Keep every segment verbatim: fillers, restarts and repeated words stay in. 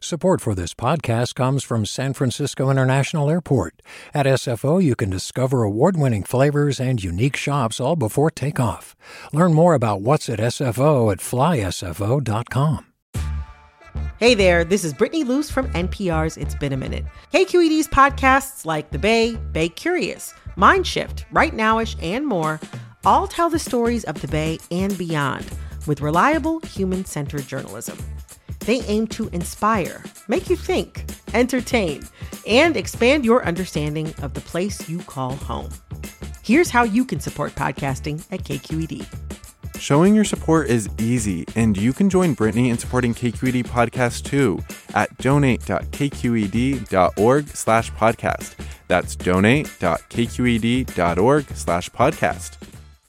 Support for this podcast comes from San Francisco International Airport. At S F O, you can discover award-winning flavors and unique shops all before takeoff. Learn more about what's at S F O at fly S F O dot com. Hey there, this is Brittany Luce from N P R's It's Been a Minute. K Q E D's podcasts like The Bay, Bay Curious, Mindshift, Right Nowish, and more all tell the stories of the Bay and beyond with reliable, human-centered journalism. They aim to inspire, make you think, entertain, and expand your understanding of the place you call home. Here's how you can support podcasting at K Q E D. Showing your support is easy, and you can join Brittany in supporting K Q E D Podcast too at donate.kqed.org slash podcast. That's donate.kqed.org slash podcast.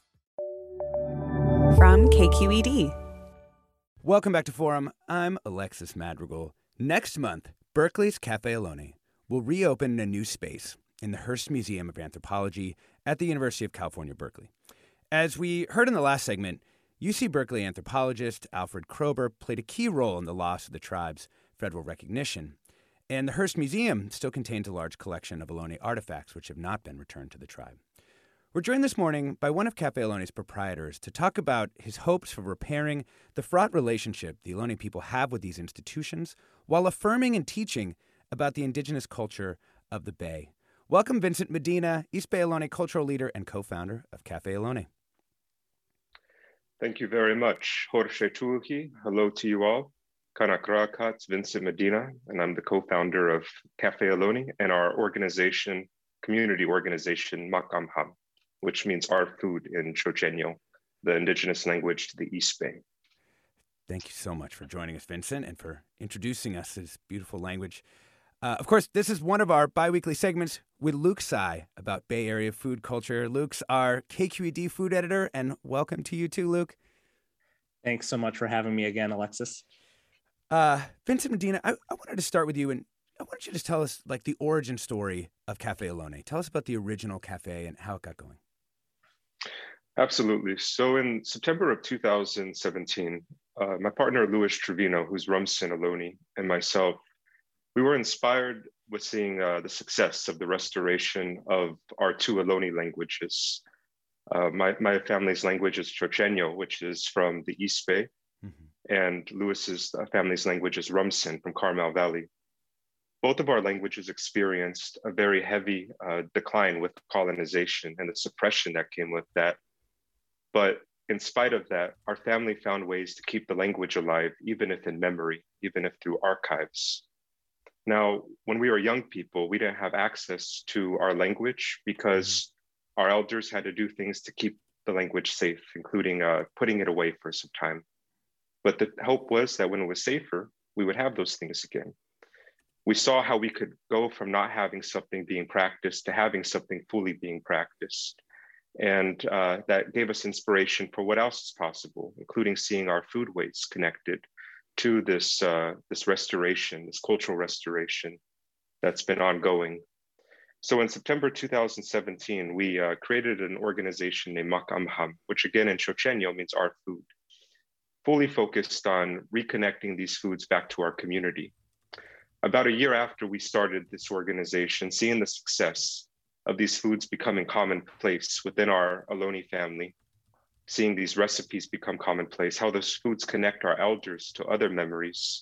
From K Q E D. Welcome back to Forum. I'm Alexis Madrigal. Next month, Berkeley's Cafe Ohlone will reopen in a new space in the Hearst Museum of Anthropology at the University of California, Berkeley. As we heard in the last segment, U C Berkeley anthropologist Alfred Kroeber played a key role in the loss of the tribe's federal recognition. And the Hearst Museum still contains a large collection of Ohlone artifacts which have not been returned to the tribe. We're joined this morning by one of Cafe Ohlane's proprietors to talk about his hopes for repairing the fraught relationship the Ohlone people have with these institutions while affirming and teaching about the indigenous culture of the Bay. Welcome, Vincent Medina, East Bay Ohlone cultural leader and co-founder of Cafe Ohlone. Thank you very much. Jorge Tuuki, hello to you all. Kanakrakat, Vincent Medina, and I'm the co-founder of Cafe Ohlone and our organization, community organization, Makamham, which means our food in Chochenyo, the indigenous language to the East Bay. Thank you so much for joining us, Vincent, and for introducing us to this beautiful language. Uh, of course, this is one of our biweekly segments with Luke Tsai about Bay Area food culture. Luke's our K Q E D food editor, and welcome to you too, Luke. Thanks so much for having me again, Alexis. Uh, Vincent Medina, I, I wanted to start with you, and I wanted you to just tell us like the origin story of Cafe Ohlone. Tell us about the original cafe and how it got going. Absolutely. So in September of two thousand seventeen, uh, my partner, Luis Trevino, who's Rumsen Ohlone, and myself, we were inspired with seeing uh, the success of the restoration of our two Ohlone languages. Uh, my, my family's language is Chochenyo, which is from the East Bay, mm-hmm. and Luis's uh, family's language is Rumsen from Carmel Valley. Both of our languages experienced a very heavy uh, decline with colonization and the suppression that came with that. But in spite of that, our family found ways to keep the language alive, even if in memory, even if through archives. Now, when we were young people, we didn't have access to our language because our elders had to do things to keep the language safe, including uh, putting it away for some time. But the hope was that when it was safer, we would have those things again. We saw how we could go from not having something being practiced to having something fully being practiced. And uh, that gave us inspiration for what else is possible, including seeing our food waste connected to this, uh, this restoration, this cultural restoration that's been ongoing. So in September two thousand seventeen, we uh, created an organization named Makamham, which again in Chochenyo means our food, fully focused on reconnecting these foods back to our community. About a year after we started this organization, seeing the success of these foods becoming commonplace within our Ohlone family, seeing these recipes become commonplace, how those foods connect our elders to other memories,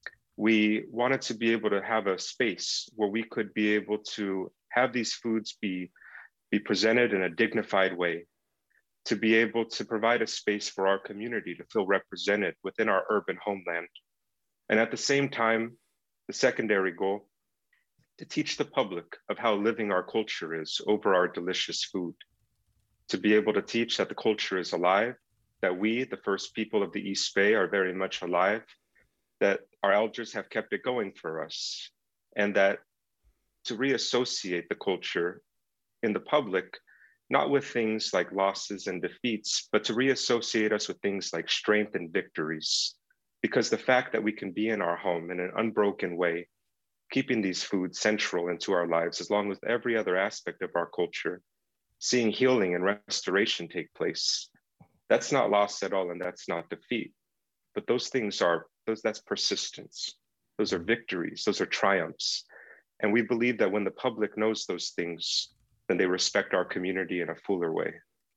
we wanted to be able to have a space where we could be able to have these foods be, be presented in a dignified way, to be able to provide a space for our community to feel represented within our urban homeland. And at the same time, the secondary goal, to teach the public of how living our culture is over our delicious food, to be able to teach that the culture is alive, that we, the first people of the East Bay, are very much alive, that our elders have kept it going for us, and that to reassociate the culture in the public, not with things like losses and defeats, but to reassociate us with things like strength and victories. Because the fact that we can be in our home in an unbroken way, keeping these foods central into our lives, as long as every other aspect of our culture, seeing healing and restoration take place, that's not loss at all, and that's not defeat. But those things are, those that's persistence. Those are victories. Those are triumphs. And we believe that when the public knows those things, then they respect our community in a fuller way.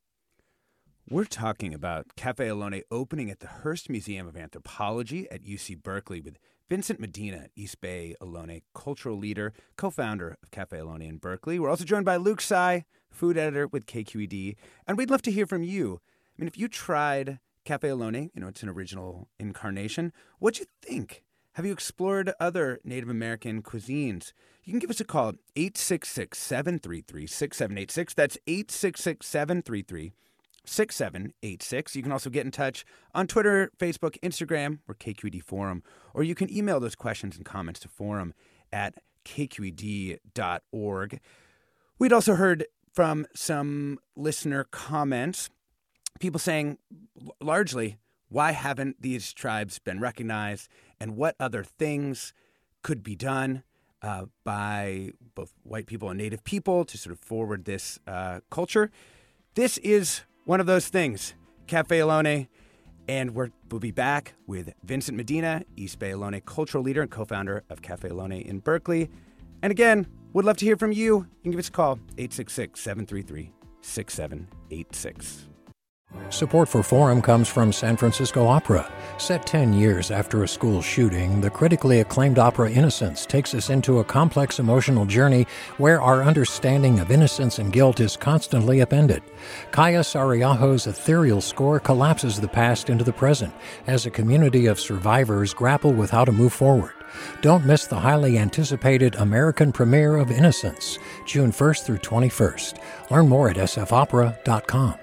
We're talking about Cafe Ohlone opening at the Hearst Museum of Anthropology at U C Berkeley with Vincent Medina, East Bay Ohlone cultural leader, co-founder of Cafe Ohlone in Berkeley. We're also joined by Luke Tsai, food editor with K Q E D. And we'd love to hear from you. I mean, if you tried Cafe Ohlone, you know, it's an original incarnation, what'd you think? Have you explored other Native American cuisines? You can give us a call at eight six six, seven three three, six seven eight six. That's eight six six, seven three three, six seven eight six. You can also get in touch on Twitter, Facebook, Instagram, or K Q E D Forum. Or you can email those questions and comments to forum at k q e d dot org. We'd also heard from some listener comments, people saying largely, why haven't these tribes been recognized, and what other things could be done uh, by both white people and Native people to sort of forward this uh, culture? This is one of those things. Cafe Ohlone, and we're, we'll be back with Vincent Medina, East Bay Ohlone cultural leader and co-founder of Cafe Ohlone in Berkeley. And again, would love to hear from you. You can give us a call, eight six six, seven three three, six seven eight six. Support for Forum comes from San Francisco Opera. Set ten years after a school shooting, the critically acclaimed opera Innocence takes us into a complex emotional journey where our understanding of innocence and guilt is constantly upended. Kaya Sariaho's ethereal score collapses the past into the present as a community of survivors grapple with how to move forward. Don't miss the highly anticipated American premiere of Innocence, June first through twenty-first. Learn more at s f opera dot com.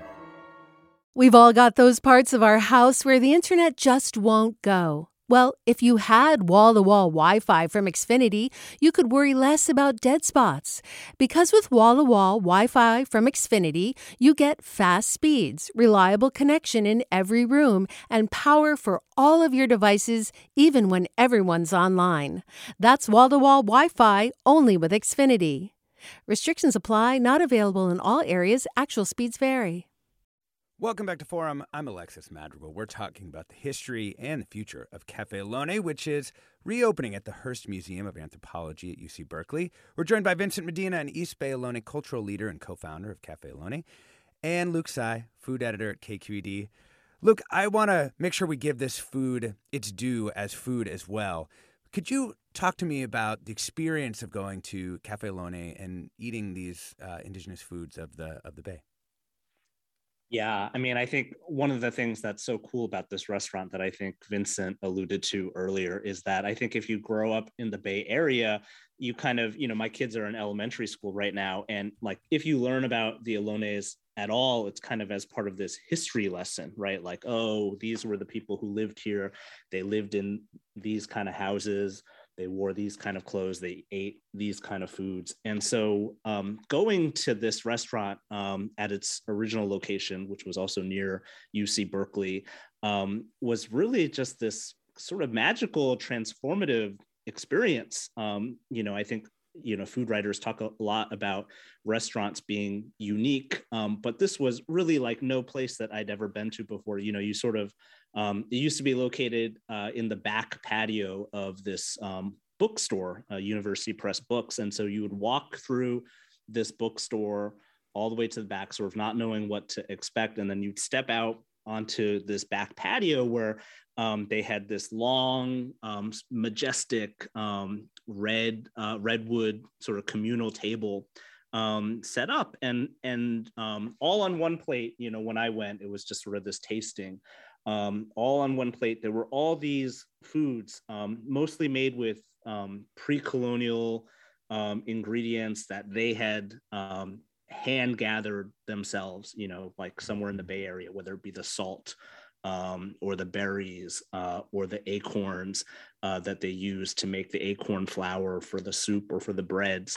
We've all got those parts of our house where the internet just won't go. Well, if you had wall-to-wall Wi-Fi from Xfinity, you could worry less about dead spots. Because with wall-to-wall Wi-Fi from Xfinity, you get fast speeds, reliable connection in every room, and power for all of your devices, even when everyone's online. That's wall-to-wall Wi-Fi only with Xfinity. Restrictions apply, not available in all areas. Actual speeds vary. Welcome back to Forum. I'm Alexis Madrigal. We're talking about the history and the future of Cafe Ohlone, which is reopening at the Hearst Museum of Anthropology at U C Berkeley. We're joined by Vincent Medina, an East Bay Ohlone cultural leader and co-founder of Cafe Ohlone, and Luke Tsai, food editor at K Q E D. Luke, I want to make sure we give this food its due as food as well. Could you talk to me about the experience of going to Cafe Ohlone and eating these uh, indigenous foods of the of the Bay? Yeah, I mean, I think one of the things that's so cool about this restaurant that I think Vincent alluded to earlier is that I think if you grow up in the Bay Area, you kind of, you know, my kids are in elementary school right now. And like, if you learn about the Ohlones at all, it's kind of as part of this history lesson, right? Like, oh, these were the people who lived here. They lived in these kind of houses. They wore these kind of clothes. They ate these kind of foods. And so um, going to this restaurant um, at its original location, which was also near U C Berkeley, um, was really just this sort of magical, transformative experience. Um, you know, I think, you know, food writers talk a lot about restaurants being unique, um, but this was really like no place that I'd ever been to before. You know, you sort of, um, it used to be located uh, in the back patio of this um, bookstore, uh, University Press Books. And so you would walk through this bookstore all the way to the back, sort of not knowing what to expect. And then you'd step out onto this back patio where um, they had this long, um, majestic um, red uh, redwood sort of communal table um, set up, and and um, all on one plate. You know, when I went, it was just sort of this tasting, um, all on one plate. There were all these foods, um, mostly made with um, pre-colonial um, ingredients that they had um, hand gathered themselves, you know, like somewhere in the Bay Area, whether it be the salt um, or the berries uh, or the acorns uh, that they use to make the acorn flour for the soup or for the breads.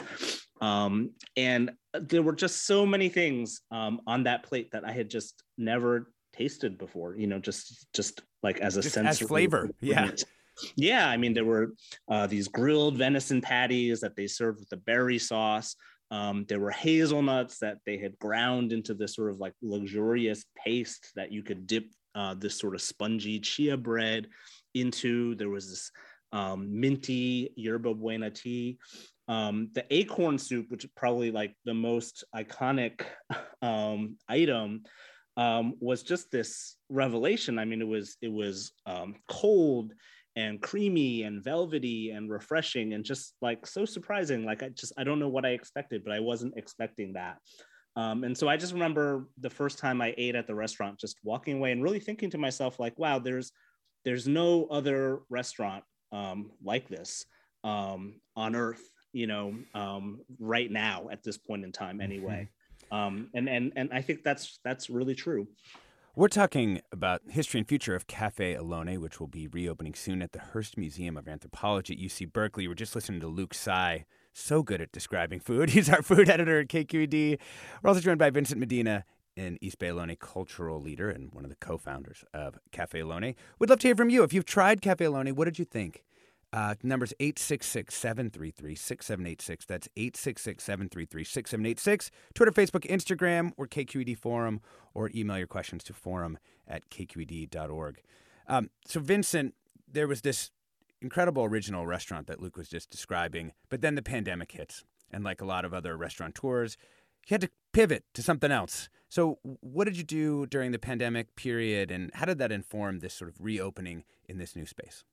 Um, and there were just so many things um, on that plate that I had just never tasted before, you know, just, just like as a just sense as flavor. Yeah. Yeah. I mean, there were uh, these grilled venison patties that they served with the berry sauce. Um, there were hazelnuts that they had ground into this sort of like luxurious paste that you could dip uh, this sort of spongy chia bread into. There was this um, minty yerba buena tea. Um, the acorn soup, which is probably like the most iconic um, item, um, was just this revelation. I mean, it was it was um, cold and creamy and velvety and refreshing and just like so surprising. Like I just I don't know what I expected, but I wasn't expecting that. Um, and so I just remember the first time I ate at the restaurant, just walking away and really thinking to myself, like, wow, there's there's no other restaurant um, like this um, on earth, you know, um, right now at this point in time anyway. Um, and, and, and I think that's, that's really true. We're talking about history and future of Cafe Alone, which will be reopening soon at the Hearst Museum of Anthropology at U C Berkeley. We're just listening to Luke Tsai, so good at describing food. He's our food editor at K Q E D. We're also joined by Vincent Medina, an East Bay Alone cultural leader and one of the co-founders of Cafe Alone. We'd love to hear from you. If you've tried Cafe Alone, what did you think? Uh, number's eight six six, seven three three, six seven eight six. That's eight six six, seven three three, six seven eight six. Twitter, Facebook, Instagram, or K Q E D Forum, or email your questions to forum at k q e d dot org. Um, so, Vincent, there was this incredible original restaurant that Luke was just describing, but then the pandemic hits. And like a lot of other restaurateurs, you had to pivot to something else. So what did you do during the pandemic period, and how did that inform this sort of reopening in this new space?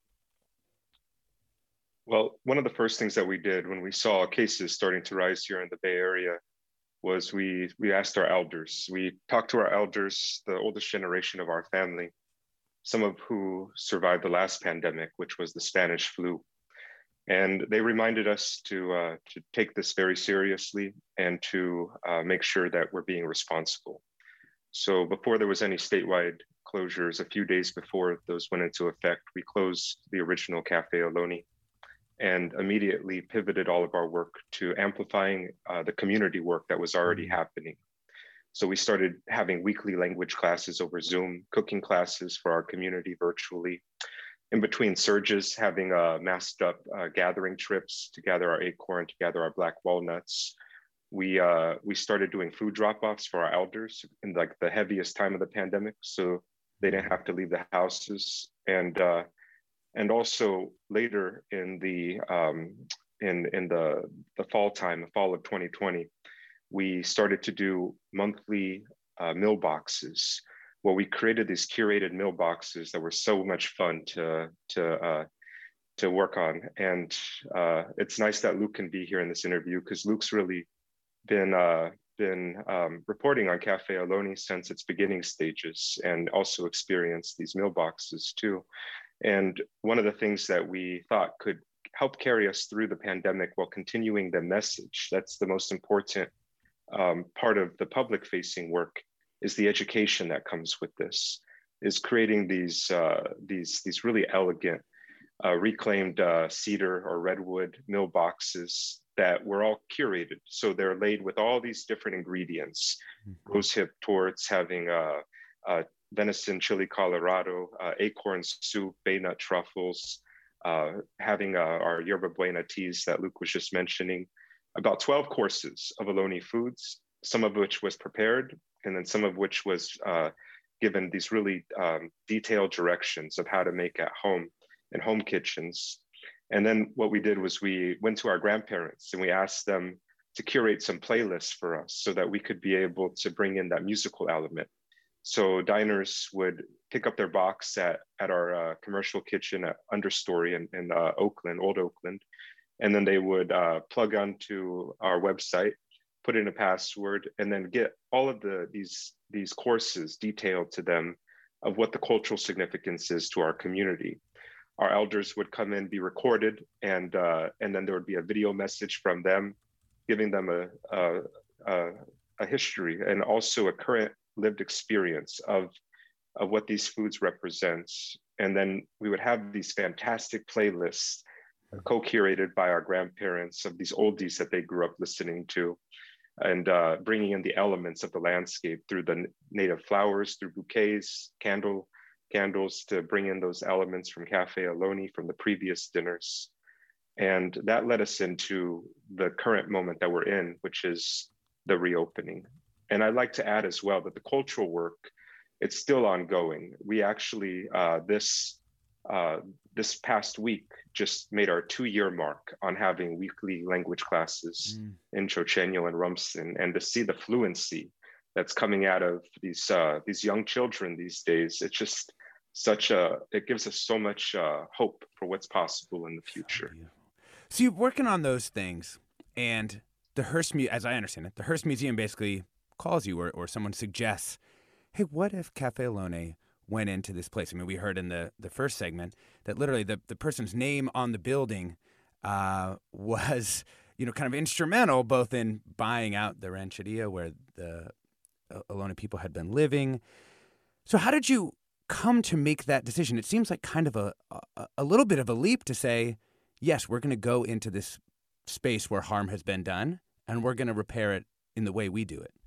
Well, one of the first things that we did when we saw cases starting to rise here in the Bay Area was we we asked our elders. We talked to our elders, the oldest generation of our family, some of who survived the last pandemic, which was the Spanish flu. And they reminded us to, uh, to take this very seriously and to uh, make sure that we're being responsible. So before there was any statewide closures, a few days before those went into effect, we closed the original Cafe Alone and immediately pivoted all of our work to amplifying uh, the community work that was already happening. So we started having weekly language classes over Zoom, cooking classes for our community virtually. In between surges, having uh, masked up uh, gathering trips to gather our acorn, to gather our black walnuts. We uh, we started doing food drop-offs for our elders in like the heaviest time of the pandemic, so they didn't have to leave the houses. And uh, and also later in the um, in in the the fall time, the fall of twenty twenty, we started to do monthly uh, meal boxes. Well, we created these curated meal boxes that were so much fun to to uh, to work on, and uh, it's nice that Luke can be here in this interview because Luke's really been uh, been um, reporting on Cafe Alone since its beginning stages, and also experienced these meal boxes too. And one of the things that we thought could help carry us through the pandemic while continuing the message—that's the most important um, part of the public-facing work. Is the education that comes with this, is creating these uh, these these really elegant uh, reclaimed uh, cedar or redwood meal boxes that were all curated. So they're laid with all these different ingredients, mm-hmm. rosehip torts, having uh, uh, venison chili colorado, uh, acorn soup, bay nut truffles, uh, having uh, our yerba buena teas that Luke was just mentioning, about twelve courses of Alone foods, some of which was prepared, and then some of which was uh, given these really um, detailed directions of how to make at home in home kitchens. And then what we did was we went to our grandparents and we asked them to curate some playlists for us so that we could be able to bring in that musical element. So diners would pick up their box at, at our uh, commercial kitchen at Understory in, in uh, Oakland, Old Oakland, and then they would uh, plug onto our website, put in a password, and then get all of the these these courses detailed to them of what the cultural significance is to our community. Our elders would come in, be recorded, and uh, and then there would be a video message from them, giving them a a, a a history and also a current lived experience of of what these foods represent. And then we would have these fantastic playlists co-curated by our grandparents of these oldies that they grew up listening to, and uh, bringing in the elements of the landscape through the native flowers, through bouquets, candle, candles to bring in those elements from Cafe Alone from the previous dinners. And that led us into the current moment that we're in, which is the reopening. And I'd like to add as well that the cultural work, it's still ongoing. We actually, uh, this uh, this past week just made our two-year mark on having weekly language classes mm. in Chochenyo and Rumsen, and to see the fluency that's coming out of these uh, these young children these days, it's just such a, it gives us so much uh, hope for what's possible in the future. So, so you're working on those things, and the Hearst, as I understand it, the Hearst Museum basically calls you, or, or someone suggests, hey, what if Cafe Ohlone went into this place? I mean, we heard in the, the first segment that literally the, the person's name on the building uh, was, you know, kind of instrumental both in buying out the rancheria where the Ohlone people had been living. So how did you come to make that decision? It seems like kind of a, a, a little bit of a leap to say, yes, we're going to go into this space where harm has been done, and we're going to repair it in the way we do it.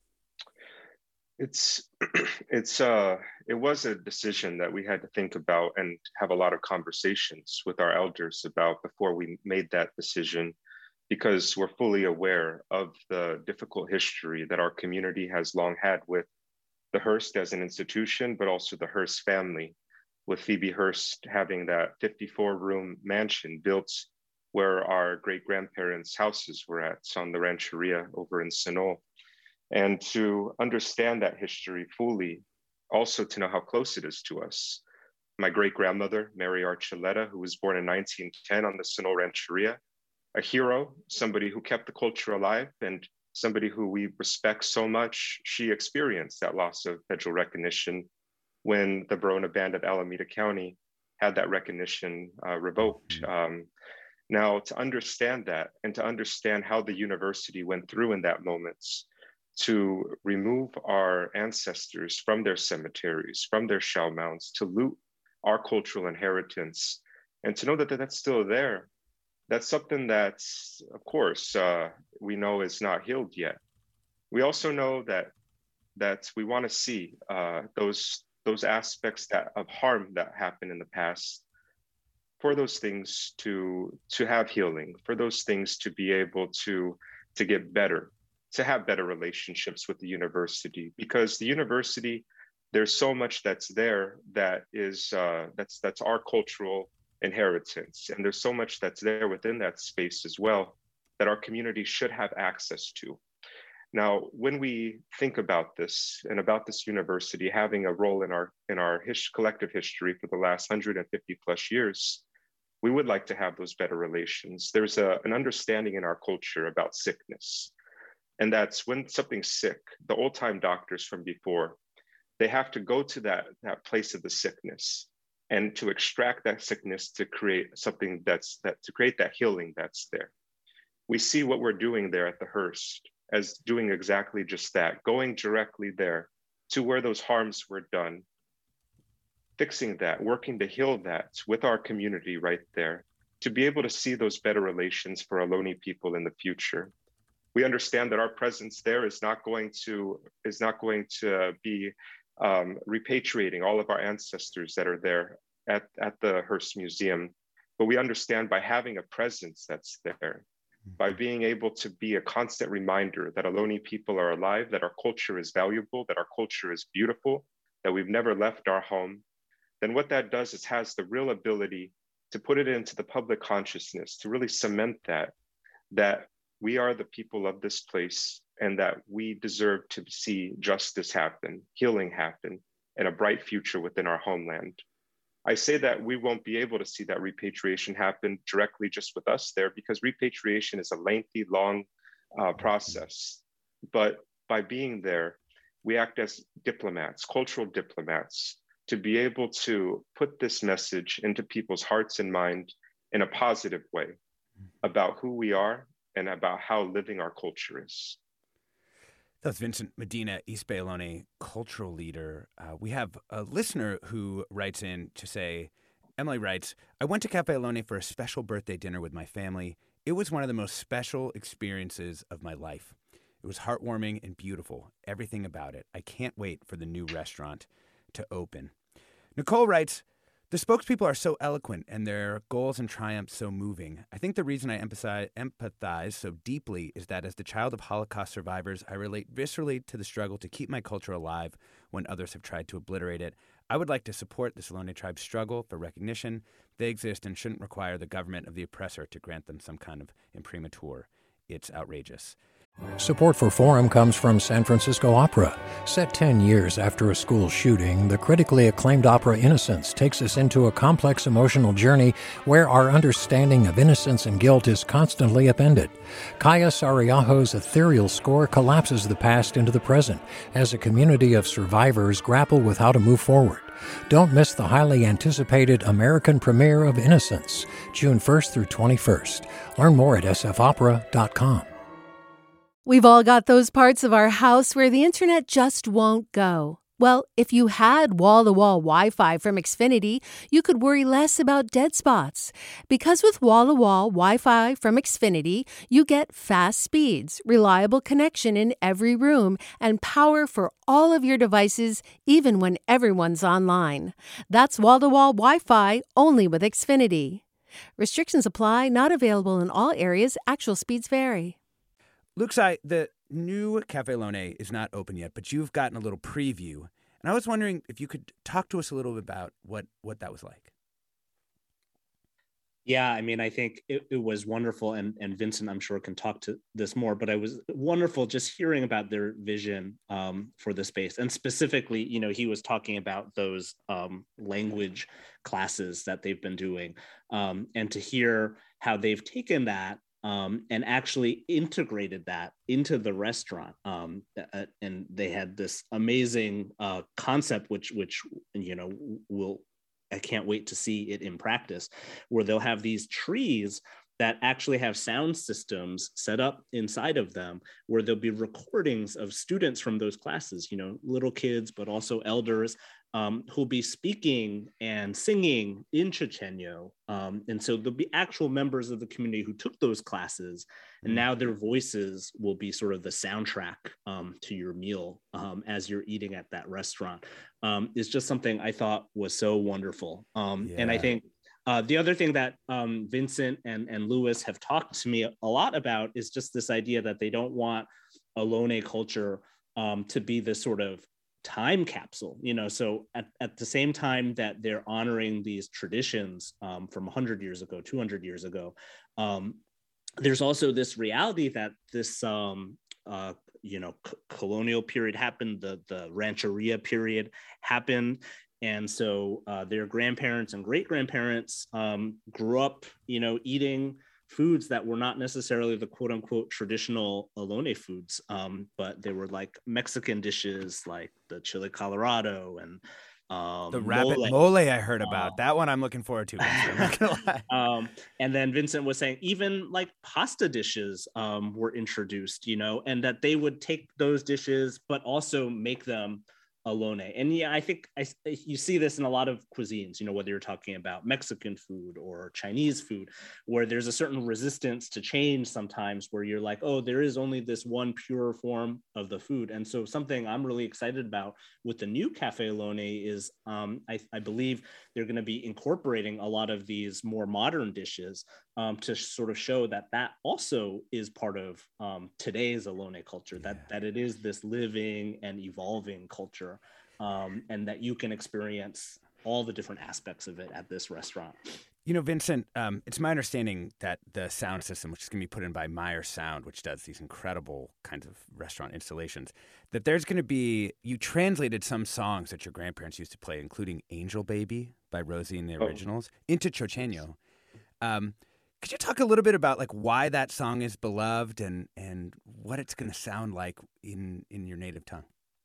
It's, it's, uh, it was a decision that we had to think about and have a lot of conversations with our elders about before we made that decision, because we're fully aware of the difficult history that our community has long had with the Hearst as an institution, but also the Hearst family, with Phoebe Hearst having that fifty-four room mansion built where our great-grandparents' houses were at, on the rancheria over in Sinol. And to understand that history fully, also to know how close it is to us. My great-grandmother, Mary Archuleta, who was born in nineteen ten on the Sinol rancheria, a hero, somebody who kept the culture alive, and somebody who we respect so much. She experienced that loss of federal recognition when the Verona Band of Alameda County had that recognition uh, revoked. Um, now, to understand that and to understand how the university went through in that moment to remove our ancestors from their cemeteries, from their shell mounds, to loot our cultural inheritance, and to know that that's still there, that's something that's, of course, uh, we know is not healed yet. We also know that that we want to see uh, those those aspects that of harm that happened in the past, for those things to to have healing, for those things to be able to to get better, to have better relationships with the university, because the university, there's so much that's there that is uh, that's that's our cultural inheritance, and there's so much that's there within that space as well that our community should have access to. Now, when we think about this and about this university having a role in our in our his, collective history for the last one hundred fifty plus years, we would like to have those better relations. There's a, an understanding in our culture about sickness, and that's when something's sick, the old time doctors from before, they have to go to that, that place of the sickness and to extract that sickness to create something that's, that to create that healing that's there. We see what we're doing there at the Hearst as doing exactly just that, going directly there to where those harms were done, fixing that, working to heal that with our community right there, to be able to see those better relations for Ohlone people in the future. We understand that our presence there is not going to, is not going to be Um, repatriating all of our ancestors that are there at, at the Hearst Museum. But we understand by having a presence that's there, by being able to be a constant reminder that Ohlone people are alive, that our culture is valuable, that our culture is beautiful, that we've never left our home, then what that does is has the real ability to put it into the public consciousness, to really cement that, that we are the people of this place, and that we deserve to see justice happen, healing happen, and a bright future within our homeland. I say that we won't be able to see that repatriation happen directly just with us there, because repatriation is a lengthy, long uh, process. But by being there, we act as diplomats, cultural diplomats, to be able to put this message into people's hearts and mind in a positive way about who we are and about how living our culture is. That's Vincent Medina, East Bay Ohlone cultural leader. Uh, we have a listener who writes in to say, Emily writes, I went to Cafe Ohlone for a special birthday dinner with my family. It was one of the most special experiences of my life. It was heartwarming and beautiful, everything about it. I can't wait for the new restaurant to open. Nicole writes, the spokespeople are so eloquent and their goals and triumphs so moving. I think the reason I empathize, empathize so deeply is that as the child of Holocaust survivors, I relate viscerally to the struggle to keep my culture alive when others have tried to obliterate it. I would like to support the Ohlone tribe's struggle for recognition. They exist and shouldn't require the government of the oppressor to grant them some kind of imprimatur. It's outrageous. Support for Forum comes from San Francisco Opera. Set ten years after a school shooting, the critically acclaimed opera Innocence takes us into a complex emotional journey where our understanding of innocence and guilt is constantly upended. Kaya Sariaho's ethereal score collapses the past into the present as a community of survivors grapple with how to move forward. Don't miss the highly anticipated American premiere of Innocence, June first through twenty-first. Learn more at s f opera dot com. We've all got those parts of our house where the internet just won't go. Well, if you had wall-to-wall Wi-Fi from Xfinity, you could worry less about dead spots. Because with wall-to-wall Wi-Fi from Xfinity, you get fast speeds, reliable connection in every room, and power for all of your devices, even when everyone's online. That's wall-to-wall Wi-Fi only with Xfinity. Restrictions apply, not available in all areas. Actual speeds vary. Luxai, the new Cafe Ohlone is not open yet, but you've gotten a little preview. And I was wondering if you could talk to us a little bit about what, what that was like. Yeah, I mean, I think it, it was wonderful. And, and Vincent, I'm sure, can talk to this more, but it was wonderful just hearing about their vision um, for the space. And specifically, you know, he was talking about those um, language classes that they've been doing. Um, and to hear how they've taken that Um, and actually integrated that into the restaurant. Um, uh, and they had this amazing uh, concept, which, which you know, will I can't wait to see it in practice, where they'll have these trees that actually have sound systems set up inside of them, where there'll be recordings of students from those classes, you know, little kids, but also elders, um, who'll be speaking and singing in Chochenyo. Um, and so there'll be actual members of the community who took those classes, and now their voices will be sort of the soundtrack um, to your meal um, as you're eating at that restaurant. Um, it's just something I thought was so wonderful. Um, yeah. And I think Uh, the other thing that um, Vincent and, and Louis have talked to me a lot about is just this idea that they don't want Ohlone culture um, to be this sort of time capsule, you know, so at, at the same time that they're honoring these traditions um, from one hundred years ago, two hundred years ago, um, there's also this reality that this, um, uh, you know, c- colonial period happened, the, the Rancheria period happened. And so uh, their grandparents and great-grandparents um, grew up, you know, eating foods that were not necessarily the quote-unquote traditional Ohlone foods, um, but they were like Mexican dishes like the chile Colorado and um, the rabbit mole, mole I heard about. Uh, that one I'm looking forward to. I'm not gonna lie. Um, and then Vincent was saying even like pasta dishes um, were introduced, you know, and that they would take those dishes, but also make them Ohlone. And yeah, I think I, you see this in a lot of cuisines, you know, whether you're talking about Mexican food or Chinese food, where there's a certain resistance to change sometimes, where you're like, oh, there is only this one pure form of the food. And so something I'm really excited about with the new Cafe Ohlone is um, I, I believe they're going to be incorporating a lot of these more modern dishes um, to sort of show that that also is part of um, today's Ohlone culture, that, yeah. that it is this living and evolving culture. Um, and that you can experience all the different aspects of it at this restaurant. You know, Vincent, um, it's my understanding that the sound system, which is going to be put in by Meyer Sound, which does these incredible kinds of restaurant installations, that there's going to be, you translated some songs that your grandparents used to play, including Angel Baby by Rosie and the Originals, oh. into Chochenyo. Um, could you talk a little bit about like why that song is beloved and, and what it's going to sound like in, in your native tongue?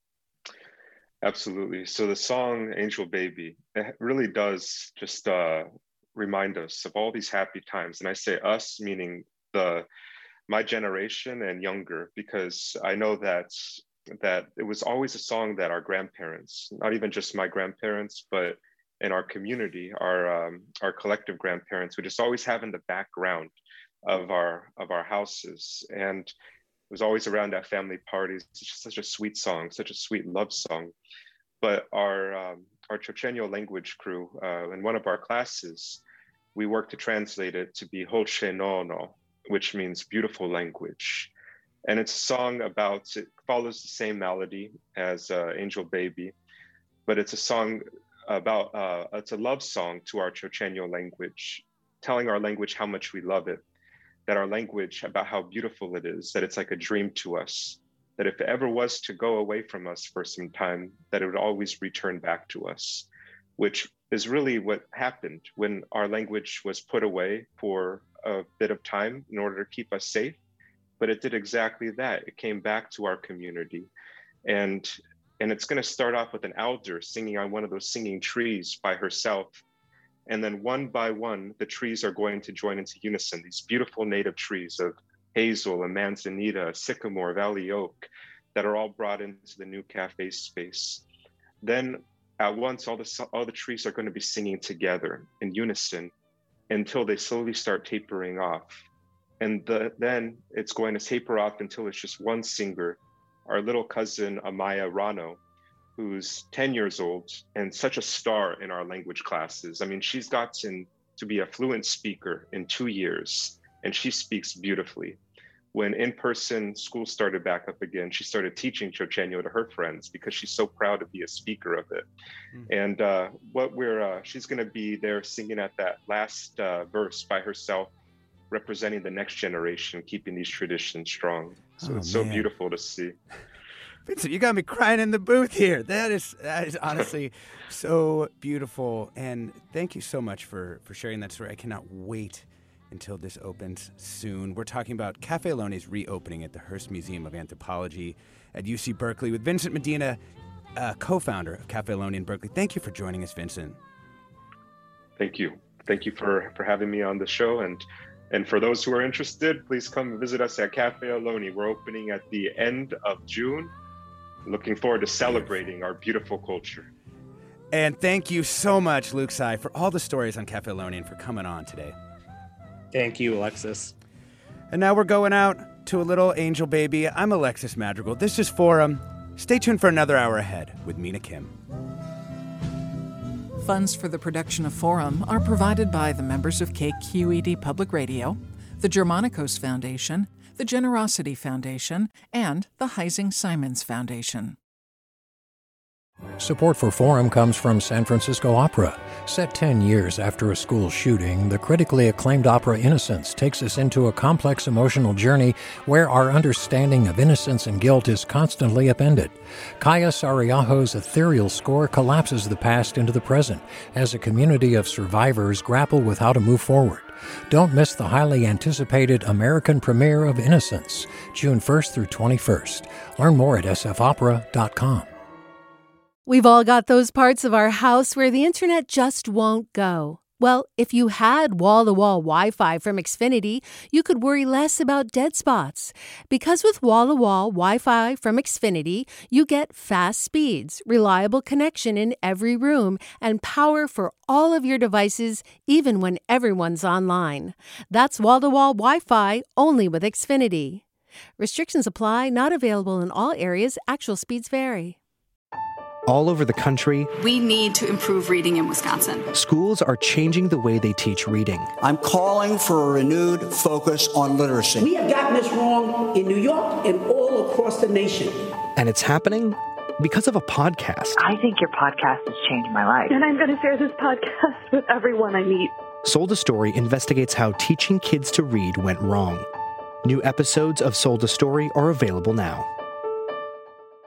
Absolutely. So the song Angel Baby, it really does just uh, remind us of all these happy times. And I say us, meaning the my generation and younger, because I know that that it was always a song that our grandparents, not even just my grandparents, but in our community, our um, our collective grandparents would just always have in the background of our of our houses. And it was always around at family parties. It's just such a sweet song, such a sweet love song. But our um, our Chochenyo language crew, uh, in one of our classes, we worked to translate it to be Hoshenono, which means beautiful language. And it's a song about, it follows the same melody as uh, Angel Baby, but it's a song about, uh, it's a love song to our Chochenyo language, telling our language how much we love it, that our language, about how beautiful it is, that it's like a dream to us, that if it ever was to go away from us for some time, that it would always return back to us, which is really what happened when our language was put away for a bit of time in order to keep us safe. But it did exactly that. It came back to our community. And, and it's going to start off with an elder singing on one of those singing trees by herself. And then one by one, the trees are going to join into unison, these beautiful native trees of hazel, a manzanita, a sycamore, valley oak, that are all brought into the new cafe space. Then at once, all the, all the trees are going to be singing together in unison until they slowly start tapering off. And the, then it's going to taper off until it's just one singer, our little cousin Amaya Rano, who's ten years old and such a star in our language classes. I mean, she's gotten to be a fluent speaker in two years, and she speaks beautifully. When in-person school started back up again, she started teaching Chochenyo to her friends because she's so proud to be a speaker of it. Mm. And uh, what we're, uh, she's gonna be there singing at that last uh, verse by herself, representing the next generation, keeping these traditions strong. So oh, it's man. so beautiful to see. Vincent, you got me crying in the booth here. That is that is honestly so beautiful. And thank you so much for, for sharing that story. I cannot wait until this opens soon. We're talking about Cafe Ohloni's reopening at the Hearst Museum of Anthropology at U C Berkeley with Vincent Medina, uh, co-founder of Cafe Ohloni in Berkeley. Thank you for joining us, Vincent. Thank you. Thank you for, for having me on the show. And And for those who are interested, please come visit us at Cafe Ohloni. We're opening at the end of June. Looking forward to celebrating our beautiful culture. And thank you so much, Luke Tsai, for all the stories on Cafe Ohloni and for coming on today. Thank you, Alexis. And now we're going out to a little angel baby. I'm Alexis Madrigal. This is Forum. Stay tuned for another hour ahead with Mina Kim. Funds for the production of Forum are provided by the members of K Q E D Public Radio, the Germanicos Foundation, the Generosity Foundation, and the Heising Simons Foundation. Support for Forum comes from San Francisco Opera. Set ten years after a school shooting, the critically acclaimed opera Innocence takes us into a complex emotional journey where our understanding of innocence and guilt is constantly upended. Kaya Sariaho's ethereal score collapses the past into the present as a community of survivors grapple with how to move forward. Don't miss the highly anticipated American premiere of Innocence, June first through twenty-first. Learn more at s f opera dot com. We've all got those parts of our house where the internet just won't go. Well, if you had wall-to-wall Wi-Fi from Xfinity, you could worry less about dead spots. Because with wall-to-wall Wi-Fi from Xfinity, you get fast speeds, reliable connection in every room, and power for all of your devices, even when everyone's online. That's wall-to-wall Wi-Fi only with Xfinity. Restrictions apply, not available in all areas. Actual speeds vary. All over the country, we need to improve reading in Wisconsin. Schools are changing the way they teach reading. I'm calling for a renewed focus on literacy. We have gotten this wrong in New York and all across the nation. And it's happening because of a podcast. I think your podcast has changed my life. And I'm going to share this podcast with everyone I meet. Sold a Story investigates how teaching kids to read went wrong. New episodes of Sold a Story are available now.